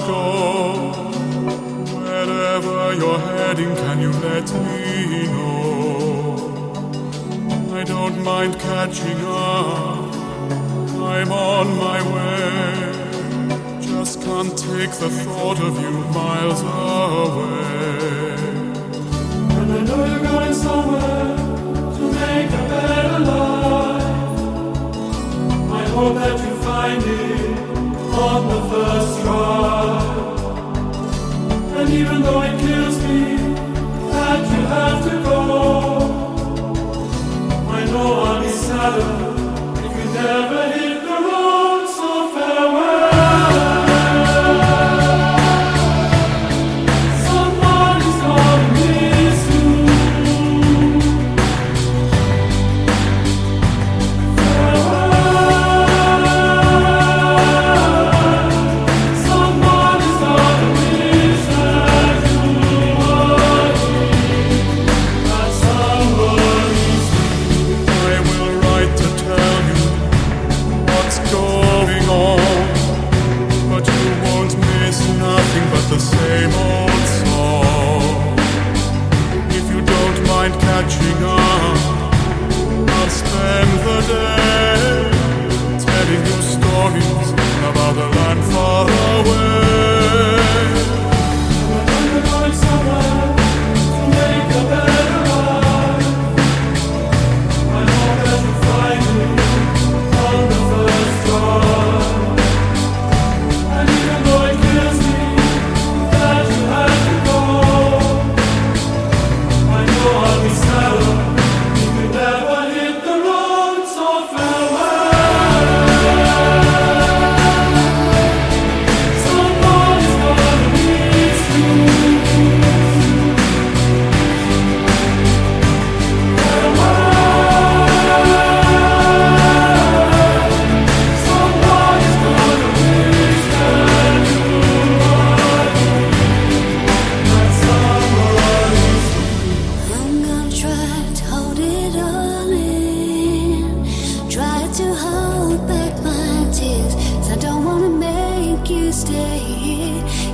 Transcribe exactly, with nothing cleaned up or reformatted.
go. Wherever you're heading, can you let me know? I don't mind catching up, I'm on my way. Just can't take the thought of you miles away. And I know you're going somewhere to make a better life. I hope that you find it on the first try. And even though it kills me that you have to go, I know I'll be sadder if you never hit the road, so farewell. Somebody's gonna miss you. The same old song. If you don't mind catching up, I'll spend the day telling you stories about a land far away. When you're going somewhere to make a better life, I hope that you find it on the first try. And even though it kills me that you have to go, I know I'll be sadder if you never hit the road, so farewell. Somebody's gonna miss you. Somebody's gonna miss that you are. That somebody's I'm gonna try to hold it all in. Try to hold back my tears, 'cause I don't wanna make you stay here.